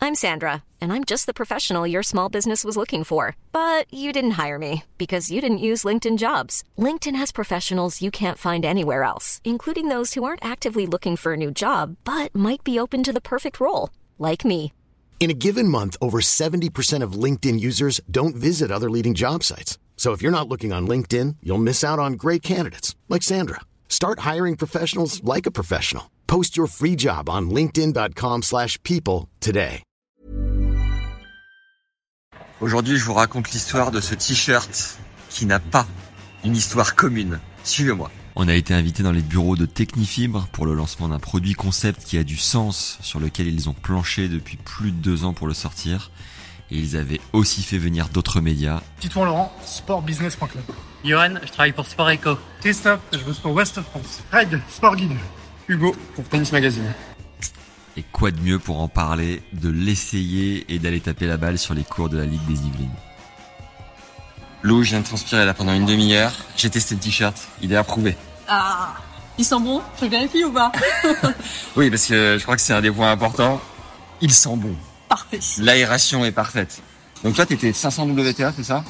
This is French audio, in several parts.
I'm Sandra, and I'm just the professional your small business was looking for. But you didn't hire me because you didn't use LinkedIn Jobs. LinkedIn has professionals you can't find anywhere else, including those who aren't actively looking for a new job, but might be open to the perfect role, like me. In a given month, over 70% of LinkedIn users don't visit other leading job sites. So if you're not looking on LinkedIn, you'll miss out on great candidates like Sandra. Start hiring professionals like a professional. Post your free job on linkedin.com/people today. Aujourd'hui, je vous raconte l'histoire de ce t-shirt qui n'a pas une histoire commune. Suivez-moi. On a été invité dans les bureaux de Technifibre pour le lancement d'un produit concept qui a du sens, sur lequel ils ont planché depuis plus de 2 ans pour le sortir. Et ils avaient aussi fait venir d'autres médias. Titouan Laurent, sportbusiness.club. Johan, je travaille pour Sport Eco. Christophe, je bosse pour Ouest France. Fred, Sport Guide. Hugo, pour Tennis Magazine. Et quoi de mieux pour en parler, de l'essayer et d'aller taper la balle sur les cours de la Ligue des Yvelines. Lou, je viens de transpirer là pendant une demi-heure. J'ai testé le t-shirt, il est approuvé. Ah, il sent bon? Je vérifie ou pas? Oui, parce que je crois que c'est un des points importants. Il sent bon. Parfait. L'aération est parfaite. Donc toi, t'étais 500 WTA, c'est ça?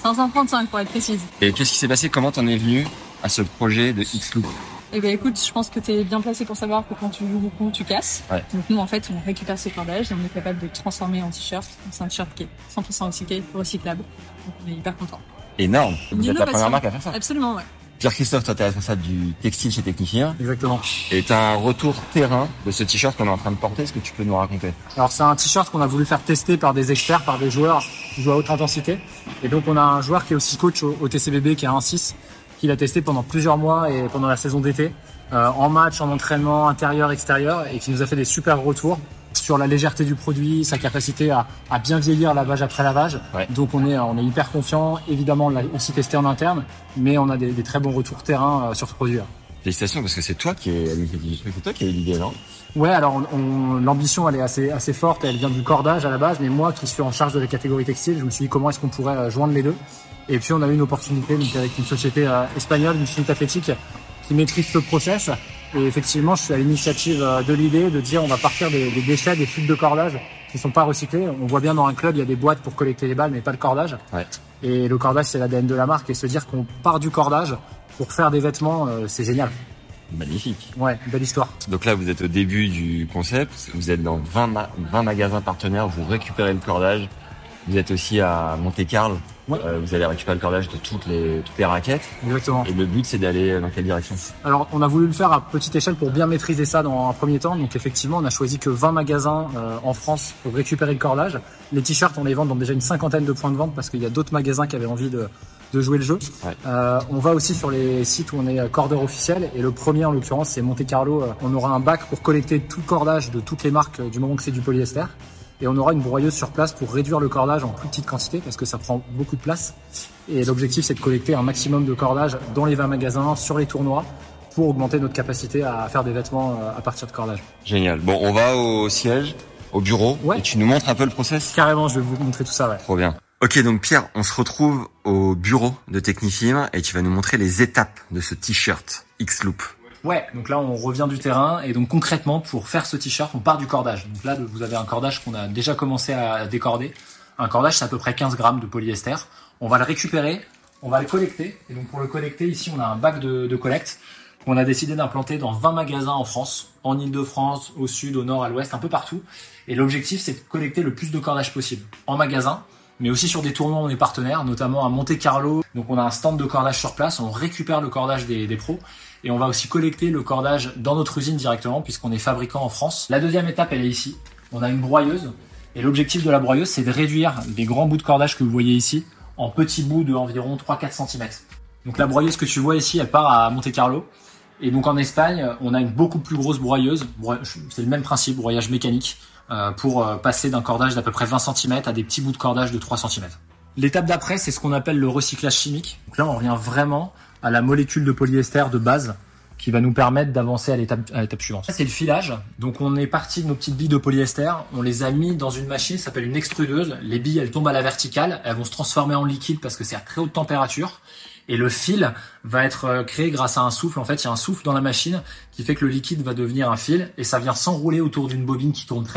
535 pour être précise. Et qu'est-ce qui s'est passé? Comment t'en es venu à ce projet de X-Loop? Eh ben écoute, je pense que t'es bien placé pour savoir que quand tu joues beaucoup, tu casses. Ouais. Donc nous, en fait, on récupère ce cordage et on est capable de le transformer en t-shirt. Donc c'est un t-shirt qui est 100% recyclable. Donc on est hyper content. Énorme. Vous êtes la Innovation. première marque à faire ça. Absolument, ouais. Pierre-Christophe, toi, t'es responsable du textile chez Technifibre. Exactement. Et t'as un retour terrain de ce t-shirt qu'on est en train de porter. Est-ce que tu peux nous raconter? Alors c'est un t-shirt qu'on a voulu faire tester par des experts, par des joueurs qui jouent à haute intensité. Et donc on a un joueur qui est aussi coach au TCBB, qui est un 6, qui l'a testé pendant plusieurs mois et pendant la saison d'été, en match, en entraînement, intérieur, extérieur, et qui nous a fait des super retours sur la légèreté du produit, sa capacité à bien vieillir lavage après lavage. Ouais. Donc on est hyper confiant. Évidemment, on l'a aussi testé en interne, mais on a des très bons retours terrain sur ce produit-là. Félicitations, parce que c'est toi qui es à l'initiative du truc, c'est toi qui as eu l'idée, non? Ouais, alors l'ambition elle est assez forte, elle vient du cordage à la base, mais moi qui suis en charge de la catégorie textile, je me suis dit comment est-ce qu'on pourrait joindre les deux. Et puis on a eu une opportunité donc, avec une société espagnole, une Unit Athlétique, qui maîtrise ce process. Et effectivement, je suis à l'initiative de l'idée de dire on va partir des déchets, des fils de cordage qui sont pas recyclés. On voit bien dans un club, il y a des boîtes pour collecter les balles, mais pas le cordage. Ouais. Et le cordage, c'est l'ADN de la marque. Et se dire qu'on part du cordage pour faire des vêtements, c'est génial. Magnifique. Ouais, belle histoire. Donc là, vous êtes au début du concept. Vous êtes dans 20 magasins partenaires. Vous récupérez le cordage. Vous êtes aussi à Monte-Carlo. Ouais. Vous allez récupérer le cordage de toutes les raquettes. Exactement. Et le but, c'est d'aller dans quelle direction? Alors, on a voulu le faire à petite échelle pour bien maîtriser ça dans un premier temps. Donc, effectivement, on a choisi que 20 magasins en France pour récupérer le cordage. Les t-shirts, on les vend dans déjà une 50aine de points de vente parce qu'il y a d'autres magasins qui avaient envie de jouer le jeu. Ouais. On va aussi sur les sites où on est cordeur officiel. Et le premier, en l'occurrence, c'est Monte-Carlo. On aura un bac pour collecter tout le cordage de toutes les marques du moment que c'est du polyester. Et on aura une broyeuse sur place pour réduire le cordage en plus petite quantité parce que ça prend beaucoup de place. Et l'objectif, c'est de collecter un maximum de cordage dans les 20 magasins, sur les tournois, pour augmenter notre capacité à faire des vêtements à partir de cordage. Génial. Bon, on va au siège, au bureau. Ouais. Et tu nous montres un peu le process? Carrément, je vais vous montrer tout ça, ouais. Trop bien. Ok, donc Pierre, on se retrouve au bureau de Technifibre et tu vas nous montrer les étapes de ce t-shirt X-Loop. Ouais, donc là on revient du terrain et donc concrètement pour faire ce t-shirt on part du cordage. Donc là vous avez un cordage qu'on a déjà commencé à décorder. Un cordage c'est à peu près 15 grammes de polyester. On va le récupérer, on va le collecter et donc pour le collecter ici on a un bac de collecte qu'on a décidé d'implanter dans 20 magasins en France, en Ile-de-France, au sud, au nord, à l'ouest, un peu partout. Et l'objectif c'est de collecter le plus de cordage possible en magasin, mais aussi sur des tournois où on est partenaire, notamment à Monte-Carlo. Donc on a un stand de cordage sur place, on récupère le cordage des pros. Et on va aussi collecter le cordage dans notre usine directement puisqu'on est fabricant en France. La deuxième étape, elle est ici. On a une broyeuse et l'objectif de la broyeuse, c'est de réduire les grands bouts de cordage que vous voyez ici en petits bouts de environ 3-4 cm. Donc la broyeuse que tu vois ici, elle part à Monte-Carlo. Et donc en Espagne, on a une beaucoup plus grosse broyeuse. C'est le même principe, broyage mécanique, pour passer d'un cordage d'à peu près 20 cm à des petits bouts de cordage de 3 cm. L'étape d'après, c'est ce qu'on appelle le recyclage chimique. Donc là, on revient vraiment à la molécule de polyester de base qui va nous permettre d'avancer à l'étape suivante. C'est le filage. Donc on est parti de nos petites billes de polyester, on les a mis dans une machine, ça s'appelle une extrudeuse. Les billes, elles tombent à la verticale, elles vont se transformer en liquide parce que c'est à très haute température. Et le fil va être créé grâce à un souffle. En fait, il y a un souffle dans la machine qui fait que le liquide va devenir un fil et ça vient s'enrouler autour d'une bobine qui tourne très vite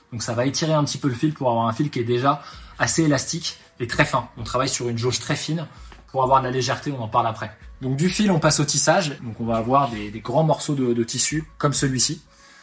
Donc ça va étirer un petit peu le fil pour avoir un fil qui est déjà assez élastique et très fin. On travaille sur une jauge très fine pour avoir de la légèreté, on en parle après. Donc du fil, on passe au tissage. Donc on va avoir des grands morceaux de tissu comme celui-ci.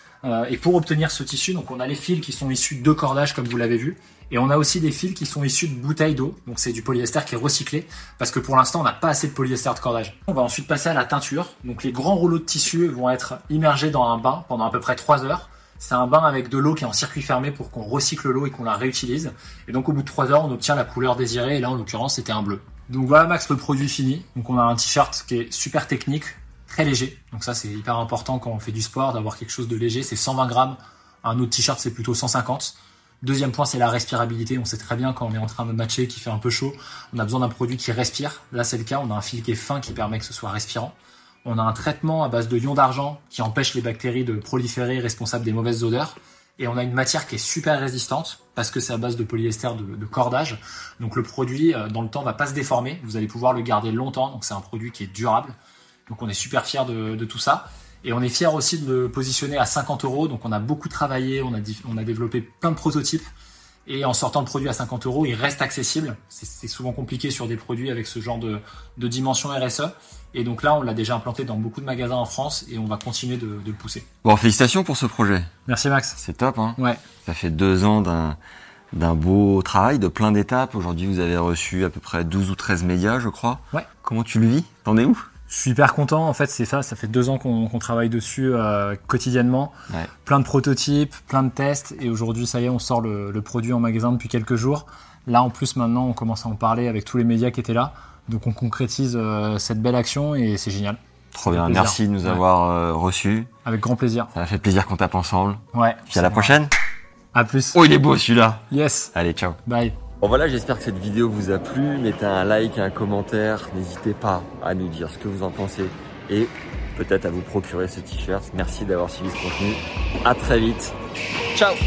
Et pour obtenir ce tissu, donc on a les fils qui sont issus de cordages comme vous l'avez vu. Et on a aussi des fils qui sont issus de bouteilles d'eau. Donc c'est du polyester qui est recyclé parce que pour l'instant on n'a pas assez de polyester de cordage. On va ensuite passer à la teinture. Donc les grands rouleaux de tissu vont être immergés dans un bain pendant à peu près 3 heures. C'est un bain avec de l'eau qui est en circuit fermé pour qu'on recycle l'eau et qu'on la réutilise. Et donc au bout de 3 heures, on obtient la couleur désirée. Et là en l'occurrence c'était un bleu. Donc voilà Max, le produit fini. Donc on a un t-shirt qui est super technique, très léger. Donc ça c'est hyper important quand on fait du sport d'avoir quelque chose de léger. C'est 120 grammes. Un autre t-shirt c'est plutôt 150. Deuxième point, c'est la respirabilité. On sait très bien quand on est en train de matcher, qu'il fait un peu chaud, on a besoin d'un produit qui respire. Là, c'est le cas. On a un fil qui est fin qui permet que ce soit respirant. On a un traitement à base de ion d'argent qui empêche les bactéries de proliférer, responsable des mauvaises odeurs. Et on a une matière qui est super résistante parce que c'est à base de polyester de cordage. Donc le produit, dans le temps, va pas se déformer. Vous allez pouvoir le garder longtemps. Donc c'est un produit qui est durable. Donc on est super fiers de tout ça. Et on est fiers aussi de le positionner à 50 €. Donc on a beaucoup travaillé, on a développé plein de prototypes. Et en sortant le produit à 50 €, il reste accessible. C'est souvent compliqué sur des produits avec ce genre de dimension RSE. Et donc là, on l'a déjà implanté dans beaucoup de magasins en France et on va continuer de le pousser. Bon, félicitations pour ce projet. Merci Max. C'est top, hein. Ouais. Ça fait 2 ans d'un beau travail, de plein d'étapes. Aujourd'hui, vous avez reçu à peu près 12 ou 13 médias, je crois. Ouais. Comment tu le vis? T'en es où? Je suis hyper content. En fait, c'est ça. Ça fait 2 ans qu'on travaille dessus quotidiennement. Ouais. Plein de prototypes, plein de tests. Et aujourd'hui, ça y est, on sort le produit en magasin depuis quelques jours. Là, en plus, maintenant, on commence à en parler avec tous les médias qui étaient là. Donc, on concrétise cette belle action et c'est génial. Trop bien. Merci de nous avoir reçus. Avec grand plaisir. Ça m'a fait plaisir qu'on tape ensemble. Ouais. Puis à la prochaine. À plus. Oh, il est beau celui-là. Yes. Allez, ciao. Bye. Bon voilà, j'espère que cette vidéo vous a plu. Mettez un like, un commentaire. N'hésitez pas à nous dire ce que vous en pensez et peut-être à vous procurer ce t-shirt. Merci d'avoir suivi ce contenu. À très vite. Ciao.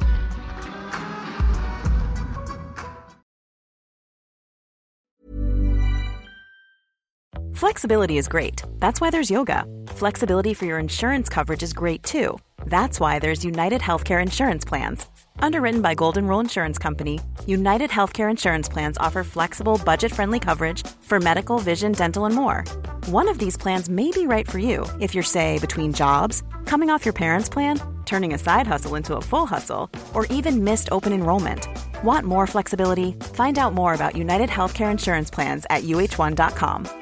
Flexibility is great. That's why there's yoga. Flexibility for your insurance coverage is great too. That's why there's United Healthcare Insurance Plans. Underwritten by Golden Rule Insurance Company, United Healthcare Insurance Plans offer flexible, budget-friendly coverage for medical, vision, dental, and more. One of these plans may be right for you if you're, say, between jobs, coming off your parents' plan, turning a side hustle into a full hustle, or even missed open enrollment. Want more flexibility? Find out more about United Healthcare Insurance Plans at uh1.com.